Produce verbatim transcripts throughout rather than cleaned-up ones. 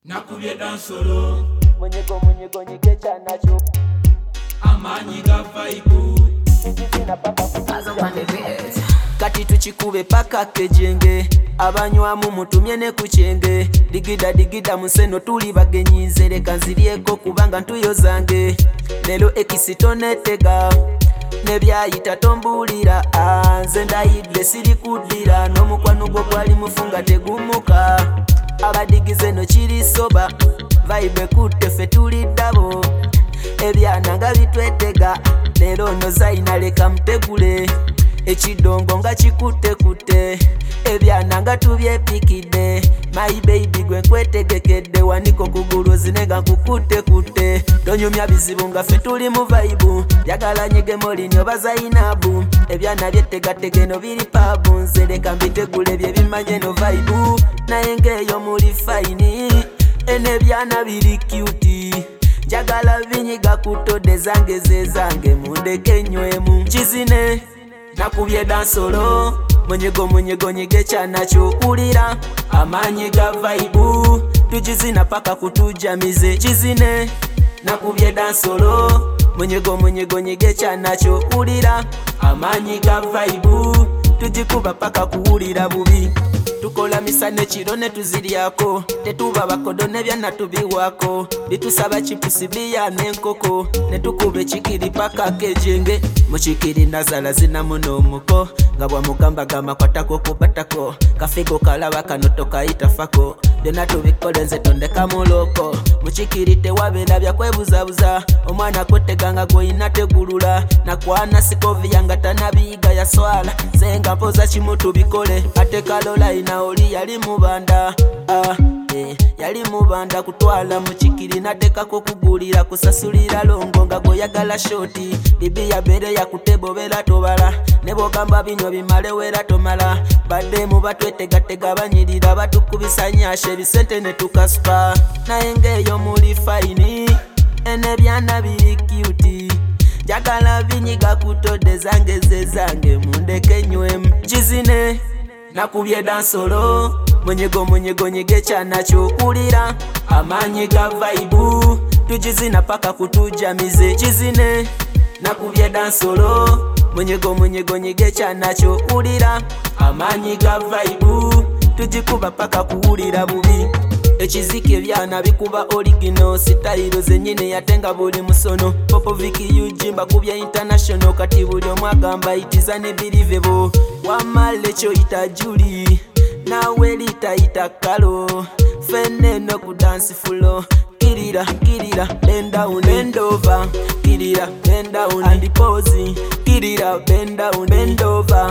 nakubye dansolo Munyego munyego nyigecha nacho amanyi ga vaibu Tijizina paka kutuja Kati tuchikube paka kejenge Abanywamu mutumye ne kuchenge Digida digida museno tuli bagenyize Leka nzirieko kubanga ntuyo zange Lelo ekisitone tega Nebyayita tombulira Nze ndayidle siri kudira N'omukwano gwo gwali mufunga tegumuka Abadigize no chiri soba Vibe kute fe tuli dabo Ebyana nga bitwetega Lero no zaina leka mtegule Echidongo nga chikute kute Ebyana nga tubyepikide My baby gwe nkwetegekede Waniko kugulu zinega nkukute kute Tonyumya bizibu nga fe tuli mu vibe Yagala nyige molinyo bazainabu Ebyana byetegatege no biri pabu Nze leka mbitegule bye bimanye no vibe Naye ngeyo muli faini Ene byana biri cute Jagala vinyiga kutode zange ze zange mundeke nywemu Chizine nakubye dansolo Munyego munyego nyigecha nacho ulira Amanyi ga vaibu Tujizina paka kutujamize Chizine nakubye dansolo Munyego munyego nyigecha nacho ulira Amanyi ga vaibu Tujikuba paka kuulira bubi Tukola misane chirone tuziryako Tetuba bakodone byana tubiwako Litusaba chipusi biya nenkoko Netukube chikiri paka kejenge Muchikiri nazala zina muno muko Ngabwa mugamba gama kwa tako kubatako Kafigo kalaba kanotoka itafako Dena tubikole nze tondeka muloko Muchikiri tewabela bya kwebuzabuza Omwana kweteganga goyina tegulula Nakwana sikovi yanga tanabiga ya swala Zenga mpoza chimutu bikole Ate kalola ina oli yali mubanda ah, eh, Yali mubanda kutwala muchikiri natekako kugulira Kusasulira longo nga goyagala shoti Bibi ya bere ya kutebo bela tobala Nebo gamba binyo bimale wera tomala Bade mubatwetegatega banyirira batukubisa nyashe bisente netukaspa Naye ngeyo muli faini Ene byana biri cute Jagala vinyiga kutode zange ze zange mundeke nywemu Chizine nakubye dansolo Munyego munyego nyigecha nacho ulira Amanyi ga vaibu Tujizina paka kutujamize Chizine nakubye dansolo Munyego munyego nyigecha nacho ulira Amanyi ga vaibu Tujikuba paka kuulira bubi Echiziki ebyana bikuba original Sitayiro zenyine yatenga buli musono Popoviki Ujimba kubya international Kati buli omwagamba itiza ne believable Wamale cho ita Julie Nawe lita ita Kalo Fene no ku dance floor Kirira, kirira, bend down, bend over Kirira, bend down, and pose Kirira, bend down, bend over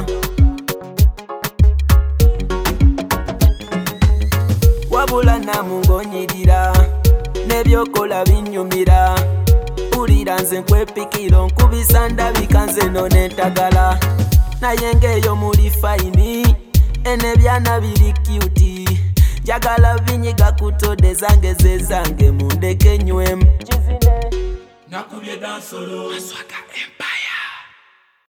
Wabula na mungonyirira Nebyokola binyumira Ulira nze nkwepikiro Nkubisa ndabika nze none ntagala Naye ngeyo muli faini Ene byana biri cute Jagala vinyiga kutode zange ze zange mundeke nywemu nakubye dansolo Maswaka Empire